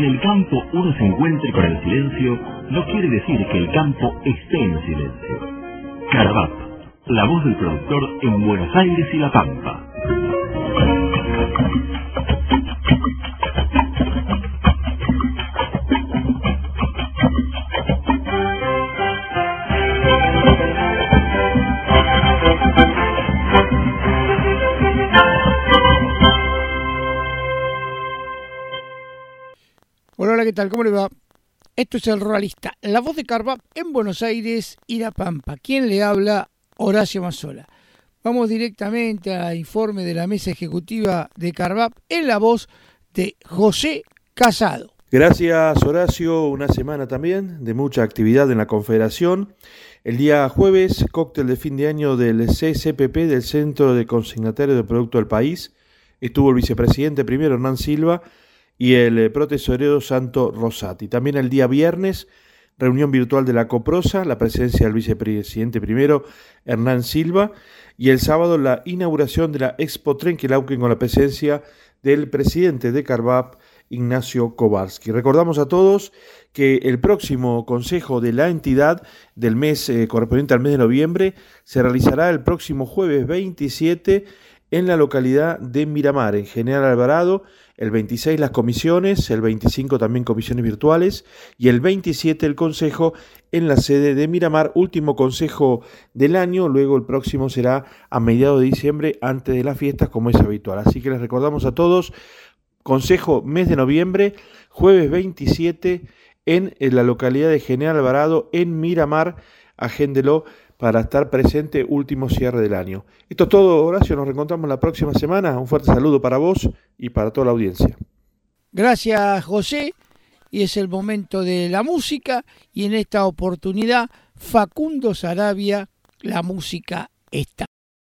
en el campo uno se encuentre con el silencio, no quiere decir que el campo esté en silencio. Carvap, la voz del productor en Buenos Aires y La Pampa. Hola, ¿qué tal? ¿Cómo le va? Esto es El Ruralista, la voz de Carvap en Buenos Aires y La Pampa. ¿Quién le habla? Horacio Mazzola. Vamos directamente al informe de la mesa ejecutiva de Carvap en la voz de José Casado. Gracias, Horacio. Una semana también de mucha actividad en la Confederación. El día jueves, cóctel de fin de año del CCPP, del Centro de Consignatario de Producto del País. Estuvo el vicepresidente primero, Hernán Silva, y el protesorero Santo Rosati. También el día viernes, reunión virtual de la Coprosa, la presencia del vicepresidente primero, Hernán Silva, y el sábado la inauguración de la Expo Trenquelauquen con la presencia del presidente de Carvap, Ignacio Kowalski. Recordamos a todos que el próximo consejo de la entidad del mes correspondiente al mes de noviembre se realizará el próximo jueves 27 en la localidad de Miramar, en General Alvarado. El 26 las comisiones, el 25 también comisiones virtuales y el 27 el consejo en la sede de Miramar, último consejo del año. Luego el próximo será a mediados de diciembre, antes de las fiestas, como es habitual. Así que les recordamos a todos, consejo mes de noviembre, jueves 27 en la localidad de General Alvarado, en Miramar. Agéndelo para estar presente, último cierre del año. Esto es todo, Horacio, nos reencontramos la próxima semana. Un fuerte saludo para vos y para toda la audiencia. Gracias, José, y es el momento de la música, y en esta oportunidad Facundo Sarabia, la música está.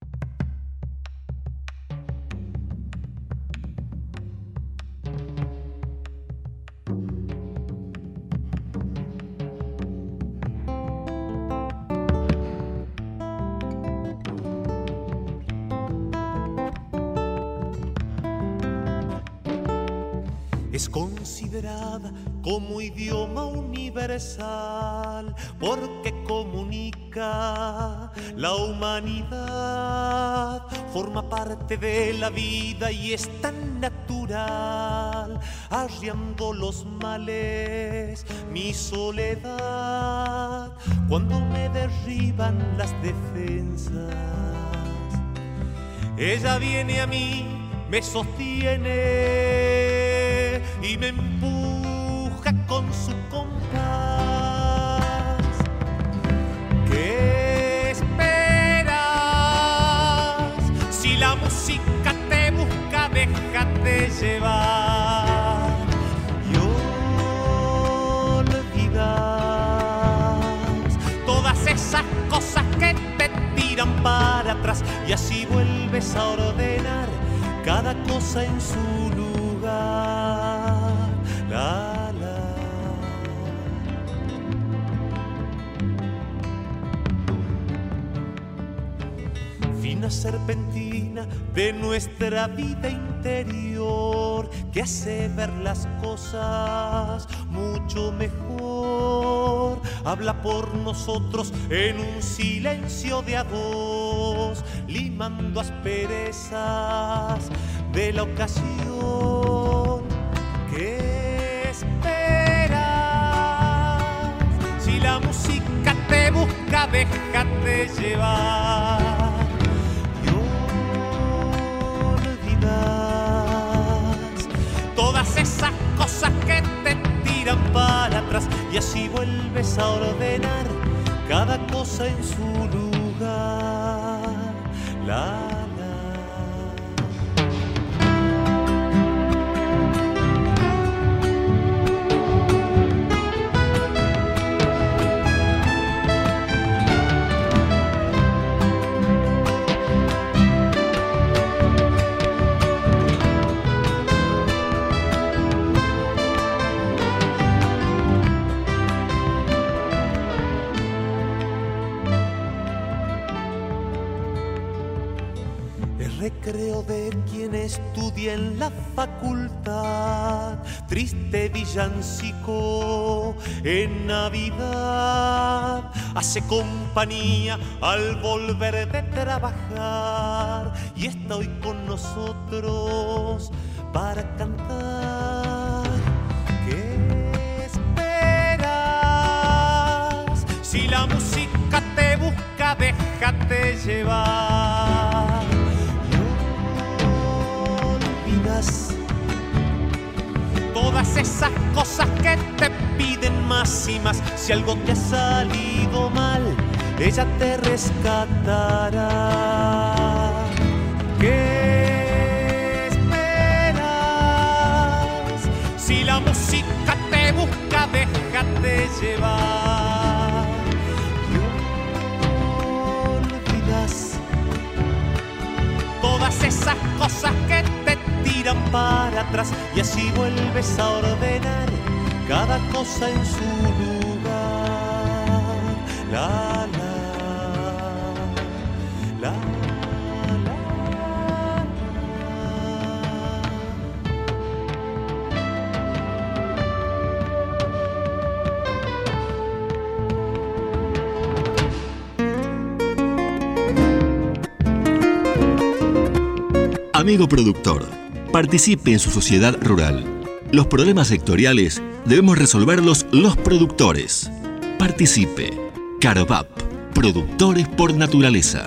Es considerada como idioma universal porque comunica la humanidad, forma parte de la vida y es tan natural, arriando los males mi soledad cuando me derriban las defensas. Ella viene a mí, me sostiene y me empuja con su compás. ¿Qué esperas? Si la música te busca, déjate llevar y olvidas todas esas cosas que te tiran para atrás y así vuelves a ordenar cada cosa en su lugar. La, la. Fina serpentina de nuestra vida interior que hace ver las cosas mucho mejor. Habla por nosotros en un silencio de a dos, limando asperezas de la ocasión. ¿Qué esperas? Si la música te busca, déjate llevar y olvidas todas esas cosas que te tiran para atrás y así vuelves a ordenar cada cosa en su lugar. La Es recreo de quien estudia en la facultad, triste villancico en Navidad. Hace compañía al volver de trabajar y está hoy con nosotros para cantar. ¿Qué esperas? Si la música te busca, déjate llevar. Todas esas cosas que te piden más y más. Si algo te ha salido mal, ella te rescatará. ¿Qué esperas? Si la música te busca, déjate llevar. No olvidas todas esas cosas que te tiran para atrás y así vuelves a ordenar cada cosa en su lugar. La, la, la, la, Amigo productor, participe en su sociedad rural. Los problemas sectoriales debemos resolverlos los productores. Participe. Carvap, productores por naturaleza.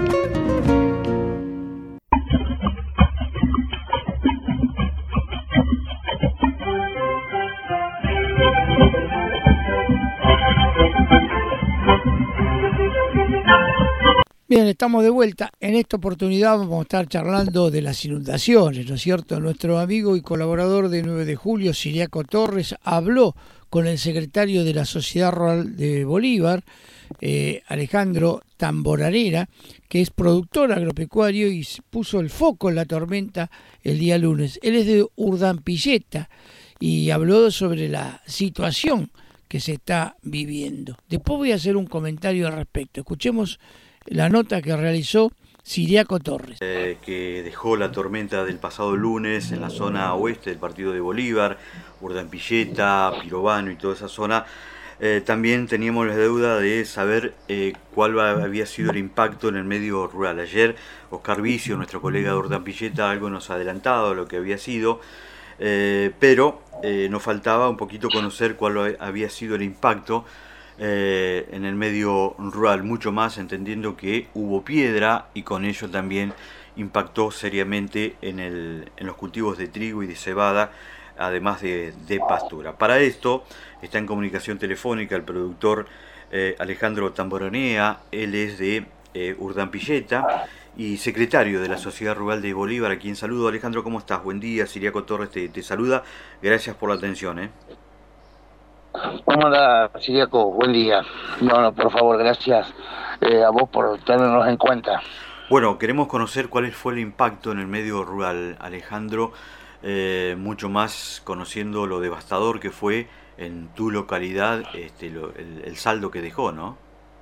Bien, estamos de vuelta. En esta oportunidad vamos a estar charlando de las inundaciones, ¿no es cierto? Nuestro amigo y colaborador de 9 de julio, Ciriaco Torres, habló con el secretario de la Sociedad Rural de Bolívar, Alejandro Tamborarera, que es productor agropecuario y puso el foco en la tormenta el día lunes. Él es de Urdampilleta y habló sobre la situación que se está viviendo. Después voy a hacer un comentario al respecto. Escuchemos la nota que realizó Ciriaco Torres. Que dejó la tormenta del pasado lunes en la zona oeste del partido de Bolívar, Urdampilleta, Pirobano y toda esa zona. También teníamos la deuda de saber cuál había sido el impacto en el medio rural. Ayer Oscar Vicio, nuestro colega de Urdampilleta, algo nos ha adelantado lo que había sido, pero nos faltaba un poquito conocer cuál había sido el impacto en el medio rural, mucho más entendiendo que hubo piedra y con ello también impactó seriamente en los cultivos de trigo y de cebada, además de pastura. Para esto está en comunicación telefónica el productor Alejandro Tamborarera. Él es de Urdampilleta y secretario de la Sociedad Rural de Bolívar, a quien saludo. Alejandro, ¿cómo estás? Buen día, Ciriaco Torres te saluda, gracias por la atención. ¿Cómo anda, Ciriaco? Buen día. No, por favor, gracias a vos por tenernos en cuenta. Bueno, queremos conocer cuál fue el impacto en el medio rural, Alejandro, mucho más conociendo lo devastador que fue en tu localidad, el saldo que dejó, ¿no?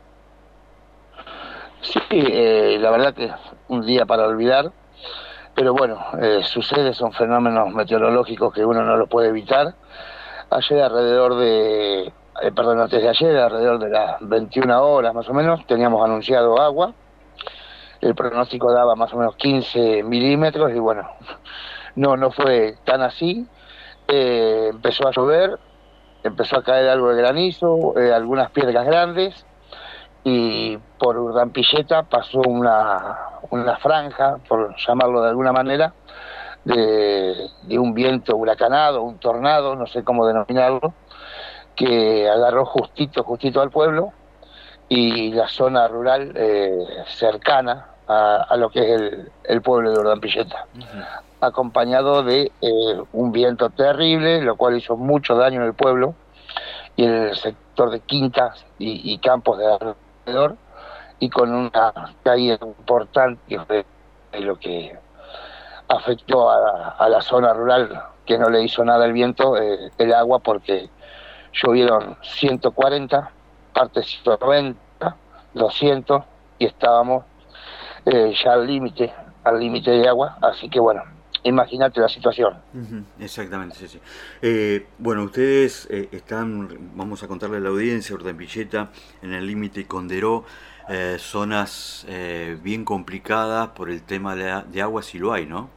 Sí, la verdad que es un día para olvidar, pero bueno, sucede, son fenómenos meteorológicos que uno no los puede evitar. Ayer antes de ayer, alrededor de las 21 horas más o menos, teníamos anunciado agua. El pronóstico daba más o menos 15 milímetros y bueno, no fue tan así. Empezó a llover, empezó a caer algo de granizo, algunas piedras grandes, y por Urdampilleta pasó una franja, por llamarlo de alguna manera, de un viento huracanado, un tornado, no sé cómo denominarlo, que agarró justito al pueblo y la zona rural cercana a lo que es el pueblo de Urdampilleta, acompañado de un viento terrible, lo cual hizo mucho daño en el pueblo y en el sector de quintas y campos de alrededor, y con una caída importante que fue lo que afectó a la zona rural, que no le hizo nada el viento, el agua, porque llovieron 140, partes 190, 200, y estábamos ya al límite al límite de agua, así que bueno, imagínate la situación. Exactamente, sí, sí. Bueno, ustedes están, vamos a contarle a la audiencia, Urdapilleta, en el límite con Deró, zonas bien complicadas por el tema de agua, si lo hay, ¿no?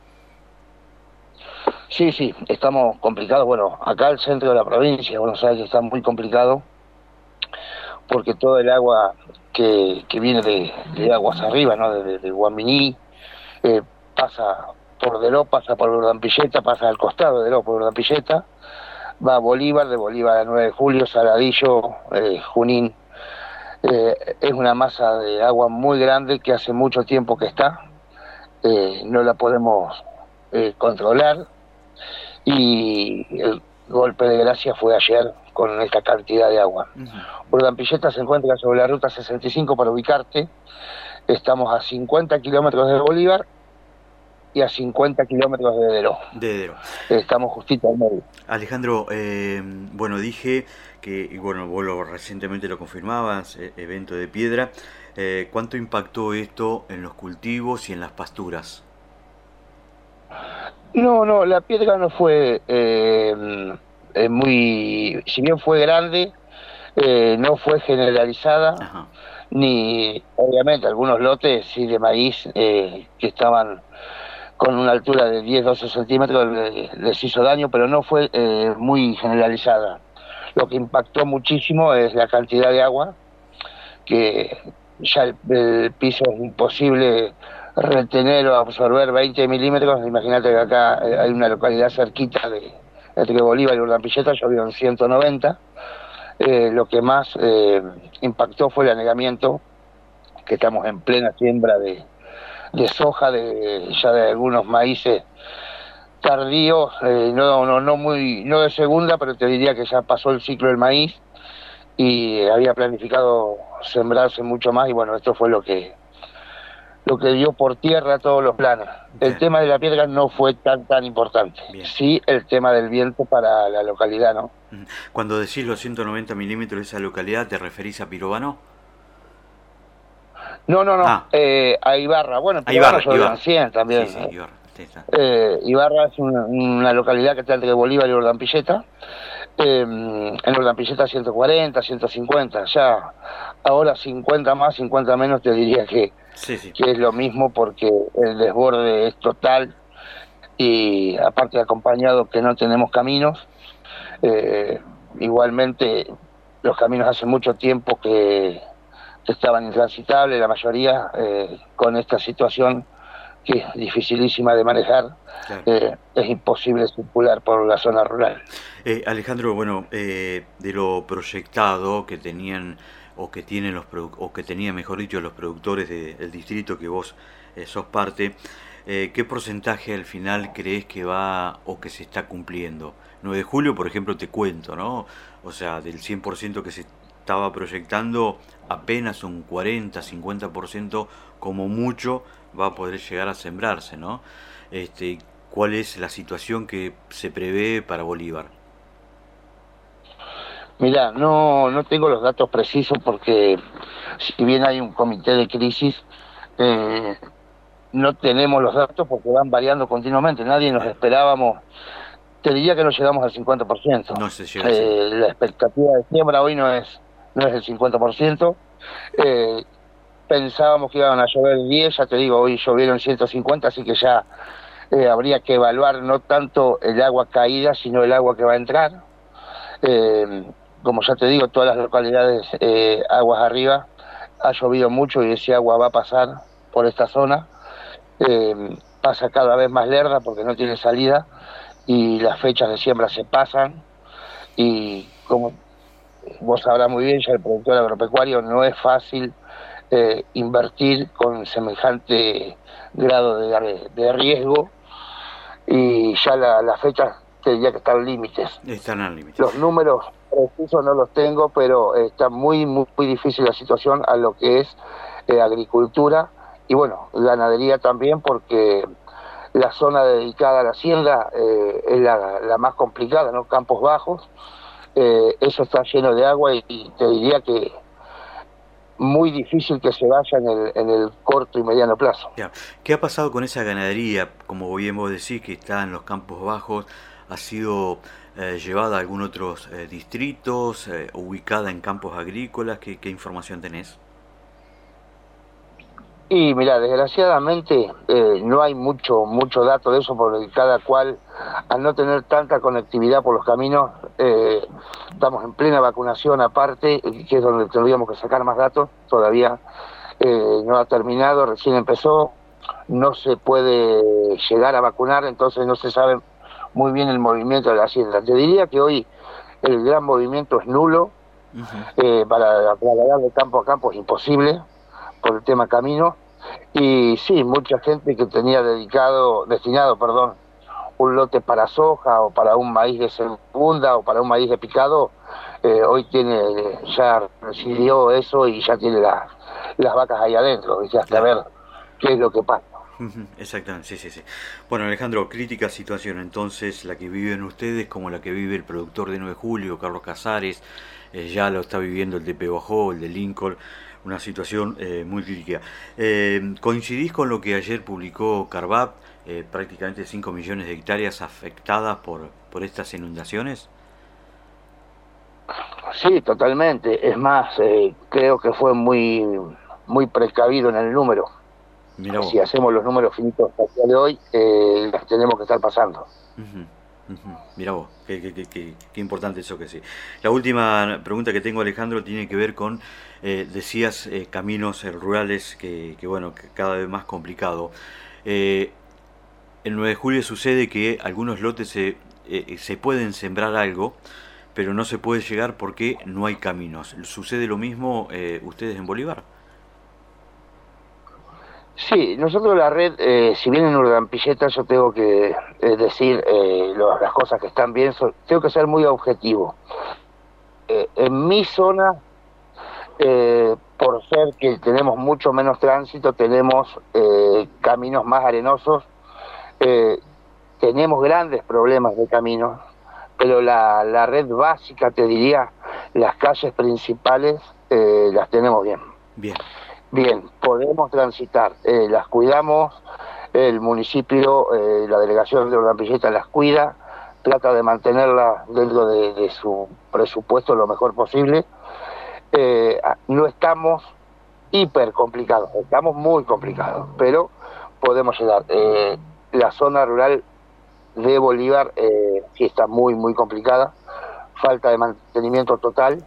Sí, sí, estamos complicados. Bueno, acá el centro de la provincia de Buenos Aires está muy complicado porque todo el agua que viene de aguas arriba, ¿no? De Guaminí, pasa por Deró, pasa por Urdapilleta, pasa al costado de Deró por Urdapilleta, va a Bolívar, de Bolívar a 9 de Julio, Saladillo, Junín. Es una masa de agua muy grande que hace mucho tiempo que está, no la podemos controlar, y el golpe de gracia fue ayer con esta cantidad de agua. Urdapilleta se encuentra sobre la ruta 65, para ubicarte. Estamos a 50 kilómetros de Bolívar y a 50 kilómetros de Deró. Estamos justito al medio. Alejandro, bueno, dije que, y bueno, vos recientemente lo confirmabas, evento de piedra. ¿Cuánto impactó esto en los cultivos y en las pasturas? No, la piedra no fue muy... Si bien fue grande, no fue generalizada. Ajá. Ni, obviamente, algunos lotes sí de maíz que estaban con una altura de 10-12 centímetros les hizo daño, pero no fue muy generalizada. Lo que impactó muchísimo es la cantidad de agua, que ya el piso es imposible retener o absorber 20 milímetros. Imagínate que acá hay una localidad cerquita entre Bolívar y Urdapilleta, llovieron 190. Lo que más impactó fue el anegamiento, que estamos en plena siembra de soja, ya de algunos maíces tardíos, no de segunda, pero te diría que ya pasó el ciclo del maíz y había planificado sembrarse mucho más, y bueno, esto fue lo que dio por tierra todos los planes. Bien. El tema de la piedra no fue tan importante. Bien. Sí, el tema del viento para la localidad, ¿no? Cuando decís los 190 milímetros de esa localidad, ¿te referís a Pirobano? No. A Ibarra. Bueno, Ibarra llovió 100 también. Sí, Ibarra. Sí, Ibarra es una localidad que está entre Bolívar y Urdapilleta. En Urdapilleta 140, 150. Ya ahora 50 más, 50 menos, te diría que es lo mismo, porque el desborde es total, y aparte acompañado que no tenemos caminos. Igualmente los caminos hace mucho tiempo que estaban intransitables, la mayoría, con esta situación que es dificilísima de manejar. Claro. Es imposible circular por la zona rural. Alejandro, bueno, de lo proyectado que tenían o que tienen tenían, mejor dicho, los productores del distrito que vos sos parte, ¿qué porcentaje al final crees que va o que se está cumpliendo? 9 de julio, por ejemplo, te cuento, ¿no? O sea, del 100% que se estaba proyectando, apenas un 40, 50% como mucho va a poder llegar a sembrarse, ¿no? ¿Cuál es la situación que se prevé para Bolívar? Mirá, no tengo los datos precisos, porque si bien hay un comité de crisis, no tenemos los datos porque van variando continuamente. Nadie nos esperábamos. Te diría que no llegamos al 50%. No se llega la expectativa de siembra hoy no es el 50%. Pensábamos que iban a llover 10, ya te digo, hoy llovieron 150, así que ya habría que evaluar no tanto el agua caída, sino el agua que va a entrar. Como ya te digo, todas las localidades aguas arriba, ha llovido mucho y ese agua va a pasar por esta zona. Pasa cada vez más lerda porque no tiene salida, y las fechas de siembra se pasan, y como vos sabrás muy bien, ya el productor agropecuario, no es fácil invertir con semejante grado de riesgo, y ya las fechas te diría que están límites. Están al límite. Los números precisos no los tengo, pero está muy difícil la situación a lo que es agricultura, y bueno, ganadería también, porque la zona dedicada a la hacienda es la más complicada, ¿no? Campos bajos, eso está lleno de agua, y te diría que muy difícil que se vaya en el corto y mediano plazo. Ya. ¿Qué ha pasado con esa ganadería? Como bien vos decís, que está en los Campos Bajos, ¿ha sido llevada a algún otros distritos, ubicada en campos agrícolas? ¿Qué información tenés? Y mira, desgraciadamente no hay mucho dato de eso, porque cada cual, al no tener tanta conectividad por los caminos, estamos en plena vacunación aparte, que es donde tendríamos que sacar más datos. Todavía no ha terminado, recién empezó, no se puede llegar a vacunar, entonces no se sabe muy bien el movimiento de la hacienda. Te diría que hoy el gran movimiento es nulo. Para trasladar de campo a campo es imposible por el tema camino. Y sí, mucha gente que tenía destinado, un lote para soja o para un maíz de segunda o para un maíz de picado, hoy ya recibió eso y ya tiene las vacas ahí adentro, y hasta ver qué es lo que pasa. Exactamente, sí. Bueno, Alejandro, crítica situación entonces la que viven ustedes como la que vive el productor de 9 de julio, Carlos Casares, ya lo está viviendo el de Pehuajó, el de Lincoln, una situación muy crítica. ¿Coincidís con lo que ayer publicó Carvap, prácticamente 5 millones de hectáreas afectadas por estas inundaciones? Sí, totalmente. Es más, creo que fue muy precavido en el número. Si hacemos los números finitos hasta el día de hoy, las tenemos que estar pasando. Mirá vos, qué importante eso que sí. La última pregunta que tengo, Alejandro, tiene que ver con, decías, caminos rurales que cada vez más complicado. El 9 de julio sucede que algunos lotes se pueden sembrar algo, pero no se puede llegar porque no hay caminos. ¿Sucede lo mismo ustedes en Bolívar? Sí, nosotros la red, si bien en Urdampilleta yo tengo que decir las cosas que están bien, tengo que ser muy objetivo. En mi zona, por ser que tenemos mucho menos tránsito, tenemos caminos más arenosos, tenemos grandes problemas de caminos, pero la red básica, te diría, las calles principales las tenemos bien. Bien, podemos transitar, las cuidamos, el municipio, la delegación de Urdampilleta las cuida, trata de mantenerlas dentro de su presupuesto lo mejor posible. No estamos hiper complicados, estamos muy complicados, pero podemos llegar. La zona rural de Bolívar sí está muy complicada, falta de mantenimiento total,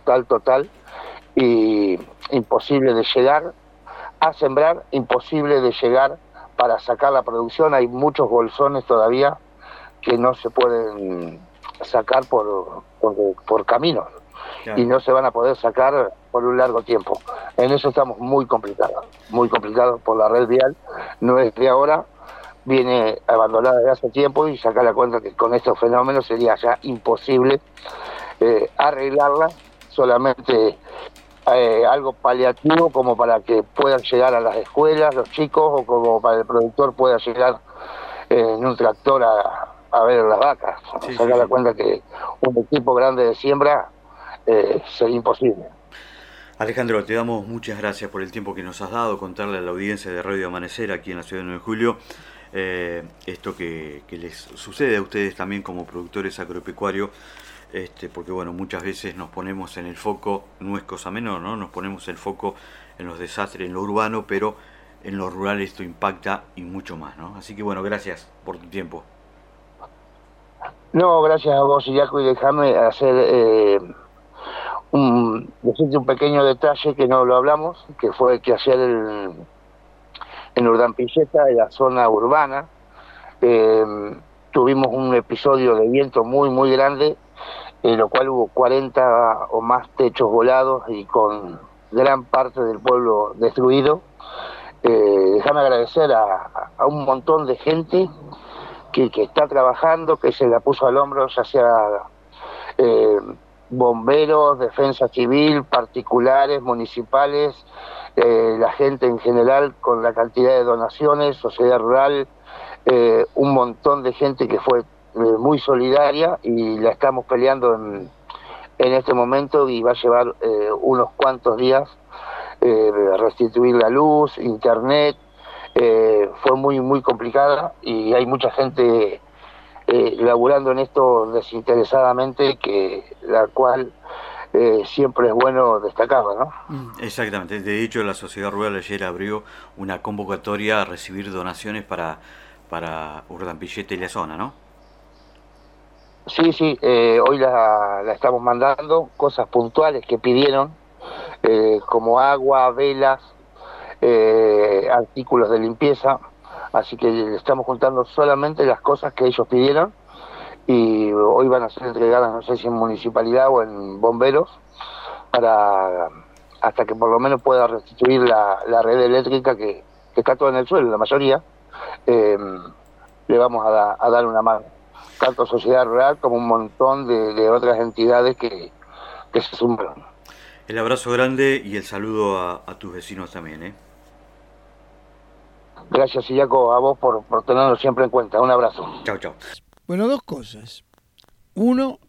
y imposible de llegar a sembrar, imposible de llegar para sacar la producción. Hay muchos bolsones todavía que no se pueden sacar por caminos, y no se van a poder sacar por un largo tiempo. En eso estamos muy complicados por la red vial. No es de ahora, viene abandonada desde hace tiempo, y sacar la cuenta que con estos fenómenos sería ya imposible arreglarla. Solamente algo paliativo como para que puedan llegar a las escuelas los chicos, o como para el productor pueda llegar en un tractor a ver las vacas. Sacar la cuenta que un equipo grande de siembra sería imposible. Alejandro, te damos muchas gracias por el tiempo que nos has dado, contarle a la audiencia de Radio Amanecer aquí en la ciudad de 9 de julio esto que les sucede a ustedes también como productores agropecuarios. Porque muchas veces nos ponemos en el foco, no es cosa menor, ¿no? Nos ponemos el foco en los desastres, en lo urbano, pero en lo rural esto impacta y mucho más, ¿no? Así que gracias por tu tiempo. No, gracias a vos, Iriaco, y déjame hacer decirte un pequeño detalle que no lo hablamos, que fue que ayer en Urdampilleta, en la zona urbana, tuvimos un episodio de viento muy grande, en lo cual hubo 40 o más techos volados y con gran parte del pueblo destruido. Déjame agradecer a un montón de gente que está trabajando, que se la puso al hombro, ya sea bomberos, defensa civil, particulares, municipales, la gente en general, con la cantidad de donaciones, sociedad rural, un montón de gente que fue muy solidaria, y la estamos peleando en este momento, y va a llevar unos cuantos días restituir la luz, internet, fue muy, muy complicada y hay mucha gente laburando en esto desinteresadamente, la cual siempre es bueno destacarla, ¿no? Exactamente. De hecho, la Sociedad Rural ayer abrió una convocatoria a recibir donaciones para Urdampilleta y la zona, ¿no? Sí, hoy la estamos mandando, cosas puntuales que pidieron, como agua, velas, artículos de limpieza, así que estamos juntando solamente las cosas que ellos pidieron y hoy van a ser entregadas, no sé si en municipalidad o en bomberos, hasta que por lo menos pueda restituir la red eléctrica que está toda en el suelo, la mayoría, le vamos a dar una mano, tanto Sociedad Rural como un montón de otras entidades que se sumaron. El abrazo grande y el saludo a tus vecinos también, ¿eh? Gracias, Illaco, a vos por tenerlo siempre en cuenta. Un abrazo. Chau, chau. Bueno, dos cosas. Uno,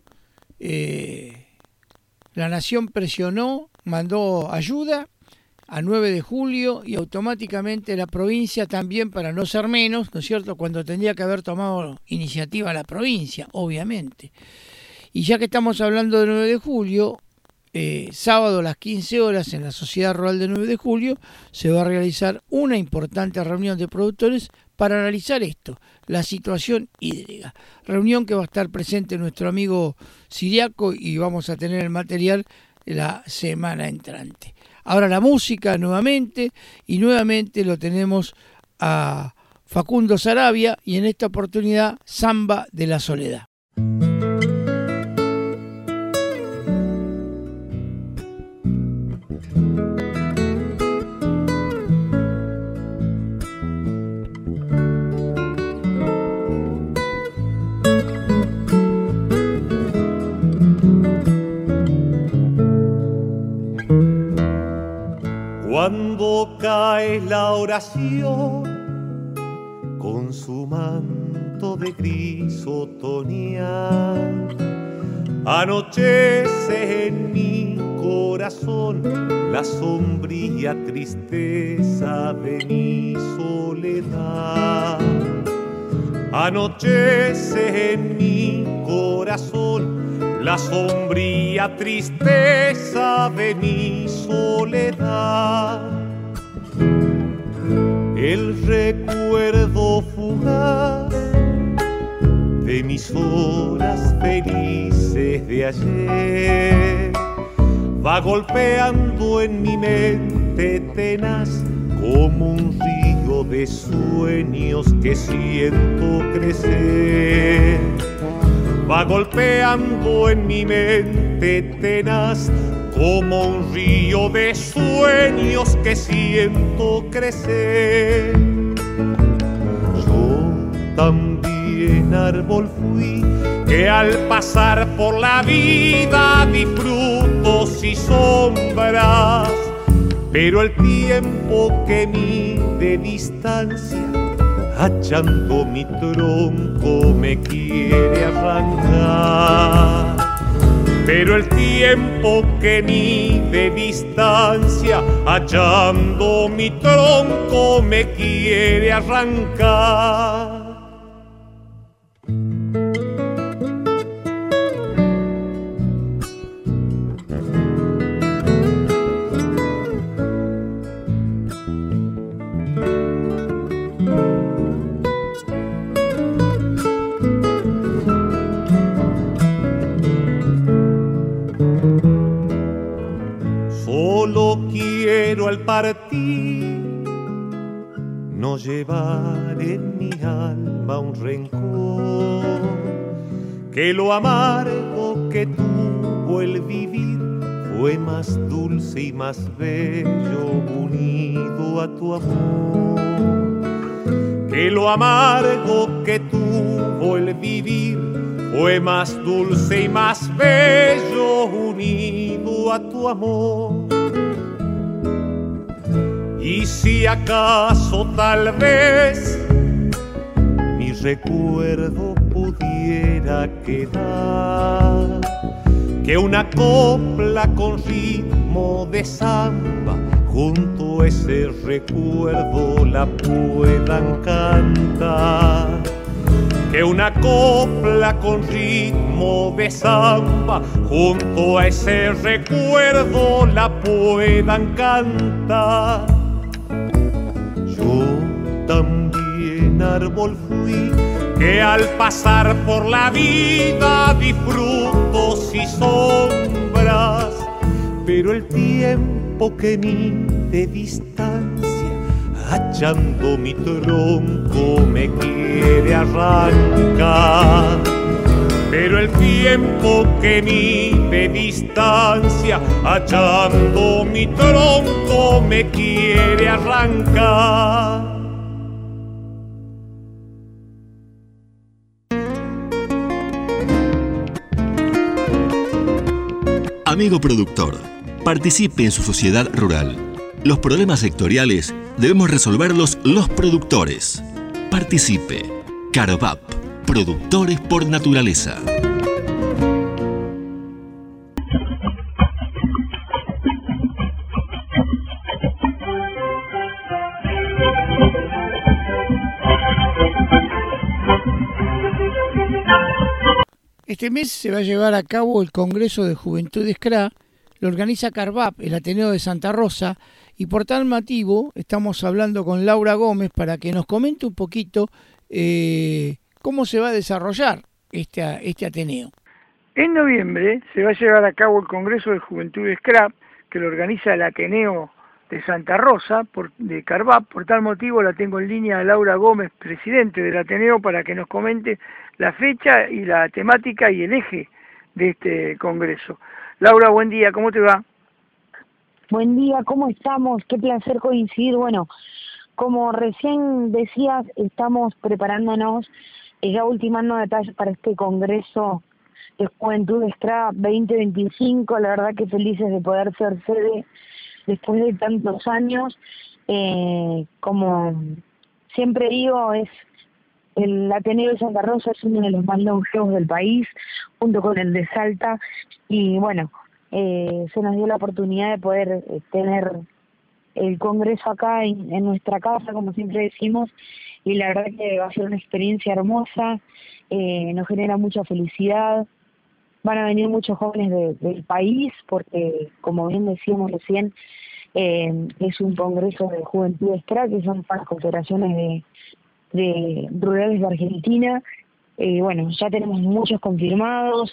la Nación presionó, mandó ayuda a 9 de julio y automáticamente la provincia también, para no ser menos, ¿no es cierto?, cuando tendría que haber tomado iniciativa la provincia, obviamente. Y ya que estamos hablando de 9 de julio, sábado a las 15 horas en la Sociedad Rural de 9 de julio se va a realizar una importante reunión de productores para analizar esto, la situación hídrica. Reunión que va a estar presente nuestro amigo Siriaco y vamos a tener el material la semana entrante. Ahora la música nuevamente, y nuevamente lo tenemos a Facundo Sarabia y en esta oportunidad Samba de la Soledad. Cuando cae la oración con su manto de gris otoñal, anochece en mi corazón la sombría tristeza de mi soledad. Anochece en mi corazón la sombría tristeza de mi soledad. El recuerdo fugaz de mis horas felices de ayer va golpeando en mi mente tenaz como un río de sueños que siento crecer. Va golpeando en mi mente tenaz como un río de sueños que siento crecer. Yo también árbol fui que al pasar por la vida di frutos y sombras, pero el tiempo que mide distancia achando mi tronco me quiere arrancar. Pero el tiempo que mide distancia achando mi tronco me quiere arrancar. Quiero al partir no llevar en mi alma un rencor, que lo amargo que tuvo el vivir fue más dulce y más bello unido a tu amor. Que lo amargo que tuvo el vivir fue más dulce y más bello unido a tu amor. Y si acaso tal vez mi recuerdo pudiera quedar, que una copla con ritmo de samba junto a ese recuerdo la puedan cantar. Que una copla con ritmo de samba junto a ese recuerdo la puedan cantar. Yo también árbol fui, que al pasar por la vida di frutos y sombras, pero el tiempo que mide distancia, hachando mi tronco me quiere arrancar. Pero el tiempo que mide distancia, hachando mi tronco me quiere arrancar. Amigo productor, participe en su sociedad rural. Los problemas sectoriales debemos resolverlos los productores. Participe. Carvap, productores por naturaleza. Este mes se va a llevar a cabo el Congreso de Juventud SCRA, lo organiza Carvap, el Ateneo de Santa Rosa, y por tal motivo estamos hablando con Laura Gómez para que nos comente un poquito cómo se va a desarrollar este Ateneo. En noviembre se va a llevar a cabo el Congreso de Juventud SCRA, que lo organiza el Ateneo de Santa Rosa, de Carvap. Por tal motivo la tengo en línea a Laura Gómez, presidente del Ateneo, para que nos comente la fecha y la temática y el eje de este congreso. Laura, buen día, ¿cómo te va? Buen día, ¿cómo estamos? Qué placer coincidir. Bueno, como recién decías, estamos preparándonos, ya ultimando detalles para este Congreso de Juventud SCRA 2025. La verdad que felices de poder ser sede después de tantos años. Como siempre digo, el Ateneo de Santa Rosa es uno de los más longevos del país, junto con el de Salta, y bueno, se nos dio la oportunidad de poder tener el congreso acá en nuestra casa, como siempre decimos, y la verdad que va a ser una experiencia hermosa, nos genera mucha felicidad. Van a venir muchos jóvenes del país, porque como bien decíamos recién, es un congreso de Juventud SCRA, que son para confederaciones de rurales de Argentina. Bueno, ya tenemos muchos confirmados,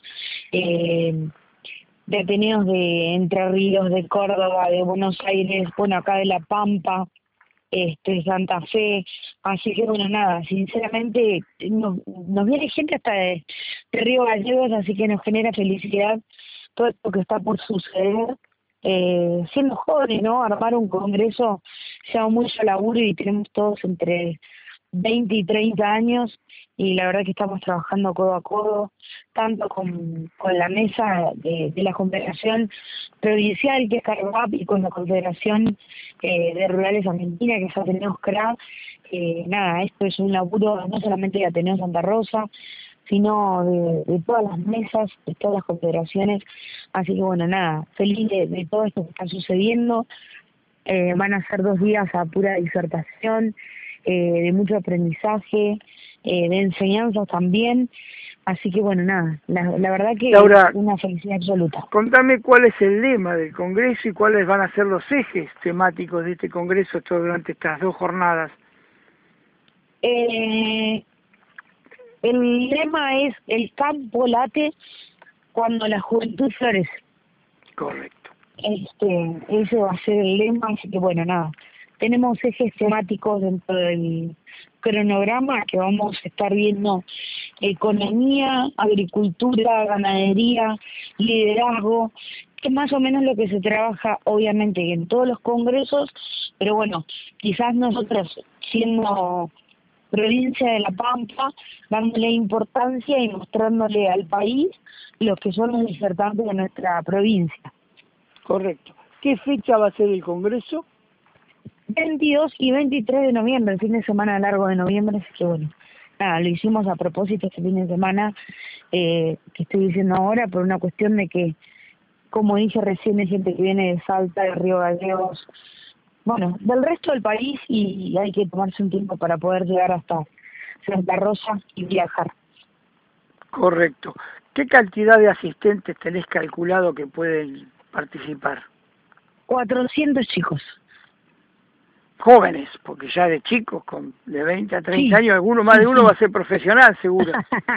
de Ateneos de Entre Ríos, de Córdoba, de Buenos Aires, bueno, acá de La Pampa, Santa Fe. Así que bueno, nada, sinceramente nos viene gente hasta de Río Gallegos, así que nos genera felicidad todo lo que está por suceder. Siendo jóvenes, ¿no? Armar un congreso lleva mucho laburo y tenemos todos entre 20 y 30 años, y la verdad que estamos trabajando codo a codo, tanto con la mesa de la Confederación Provincial, que es Carvap, y con la Confederación de Rurales Argentina, que es Ateneo SCRA. Nada, esto es un laburo no solamente de Ateneo Santa Rosa, sino de todas las mesas, de todas las confederaciones. Así que bueno, nada, feliz de todo esto que está sucediendo. Van a ser 2 días a pura disertación, de mucho aprendizaje, de enseñanzas también. Así que bueno, nada, la verdad que Laura, es una felicidad absoluta. Contame cuál es el lema del congreso y cuáles van a ser los ejes temáticos de este congreso durante estas 2 jornadas. El lema es: el campo late cuando la juventud florece. Correcto. Ese va a ser el lema, así que bueno, nada. Tenemos ejes temáticos dentro del cronograma que vamos a estar viendo: economía, agricultura, ganadería, liderazgo, que es más o menos lo que se trabaja obviamente en todos los congresos, pero bueno, quizás nosotros, siendo provincia de La Pampa, dándole importancia y mostrándole al país los que son los disertantes de nuestra provincia. Correcto. ¿Qué fecha va a ser el congreso? 22 y 23 de noviembre, el fin de semana largo de noviembre, así que bueno, nada, lo hicimos a propósito este fin de semana, que estoy diciendo ahora, por una cuestión de que, como dije recién, hay gente que viene de Salta, de Río Gallegos, bueno, del resto del país, y hay que tomarse un tiempo para poder llegar hasta Santa Rosa y viajar. Correcto. ¿Qué cantidad de asistentes tenés calculado que pueden participar? 400 chicos. Jóvenes, porque ya de chicos, de 20 a 30 años, más de uno va a ser profesional, seguro.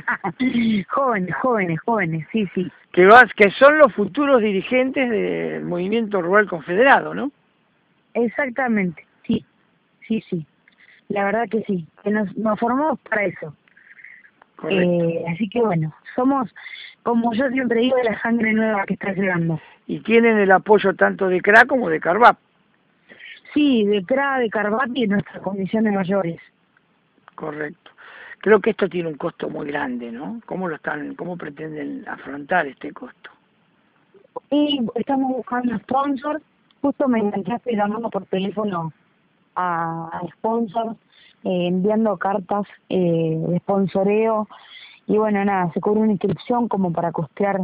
Jóvenes, sí. Que son los futuros dirigentes del Movimiento Rural Confederado, ¿no? Exactamente, sí. La verdad que sí, que nos formamos para eso. Así que bueno, somos, como yo siempre digo, de la sangre nueva que está llegando. Y tienen el apoyo tanto de CRA como de CARVAP. Sí, de CRA, de CARVAP y de nuestras comisiones mayores. Correcto. Creo que esto tiene un costo muy grande, ¿no? ¿Cómo pretenden afrontar este costo? Y estamos buscando sponsors. Justo me enganchaste llamando por teléfono a sponsors, enviando cartas de sponsoreo. Y bueno, nada, se cobra una inscripción como para costear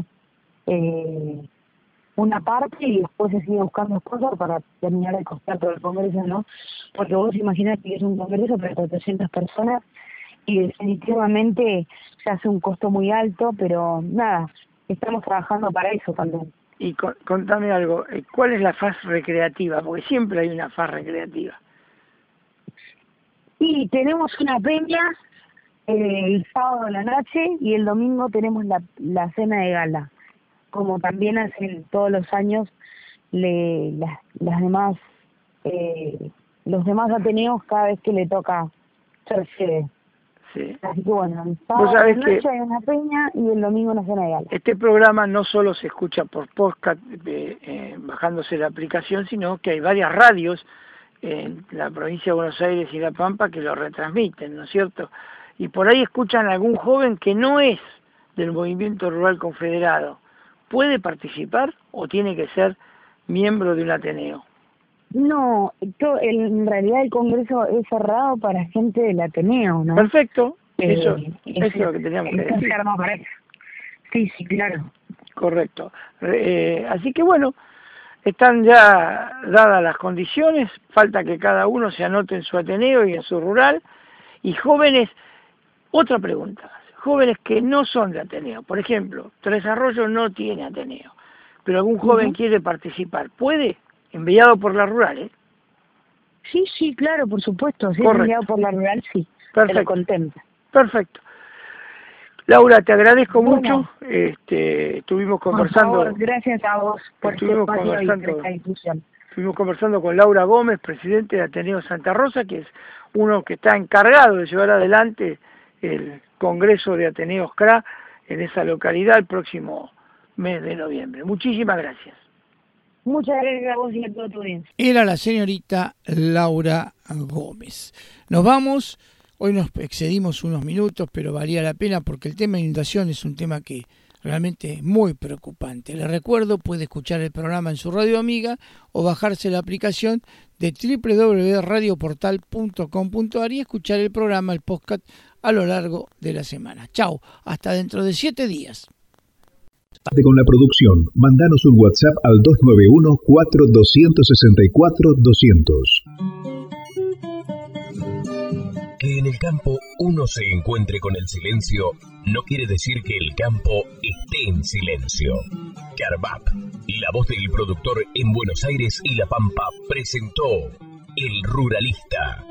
una parte y después se sigue buscando sponsor para terminar de costear todo el congreso, ¿no? Porque vos imaginás que es un congreso para 400 personas y definitivamente se hace un costo muy alto, pero nada, estamos trabajando para eso también. Y contame algo, ¿cuál es la faz recreativa? Porque siempre hay una faz recreativa. Sí, tenemos una peña el sábado a la noche y el domingo tenemos la cena de gala, como también hacen todos los años las demás los demás ateneos cada vez que le toca ser sede. Sí. Así que bueno, el sábado a la noche hay una peña y el domingo una cena de gala. Este programa no solo se escucha por podcast bajándose la aplicación, sino que hay varias radios en la provincia de Buenos Aires y La Pampa que lo retransmiten, ¿no es cierto? Y por ahí escuchan a algún joven que no es del Movimiento Rural Confederado. ¿Puede participar o tiene que ser miembro de un ateneo? No, en realidad el Congreso es cerrado para gente del ateneo, ¿no? Perfecto, eso es lo que teníamos que decir. Sí, claro. Correcto. Así que bueno, están ya dadas las condiciones, falta que cada uno se anote en su ateneo y en su rural. Y jóvenes, otra pregunta, jóvenes que no son de ateneo, por ejemplo, Tres Arroyos no tiene ateneo, pero algún joven quiere participar, ¿puede? Enviado por la rural, ¿eh? Sí, claro, por supuesto, si es enviado por la rural, sí. Perfecto. Te lo contempla. Perfecto. Laura, te agradezco mucho. Estuvimos conversando. Por favor, gracias a vos por este espacio y por esta discusión. Estuvimos conversando con Laura Gómez, presidente de Ateneo Santa Rosa, que es uno que está encargado de llevar adelante el Congreso de Ateneos CRA en esa localidad el próximo mes de noviembre. Muchísimas gracias. Muchas gracias a vos y a toda tu audiencia. Era la señorita Laura Gómez. Nos vamos. Hoy nos excedimos unos minutos, pero valía la pena porque el tema de inundación es un tema que realmente es muy preocupante. Les recuerdo, puede escuchar el programa en su radio amiga o bajarse la aplicación de www.radioportal.com.ar y escuchar el programa, el podcast, a lo largo de la semana. Chao, hasta dentro de 7 días. Con la producción, mandanos un WhatsApp al 291-4264-200. Que en el campo uno se encuentre con el silencio no quiere decir que el campo esté en silencio. CARVAP, la voz del productor en Buenos Aires y La Pampa, presentó El Ruralista.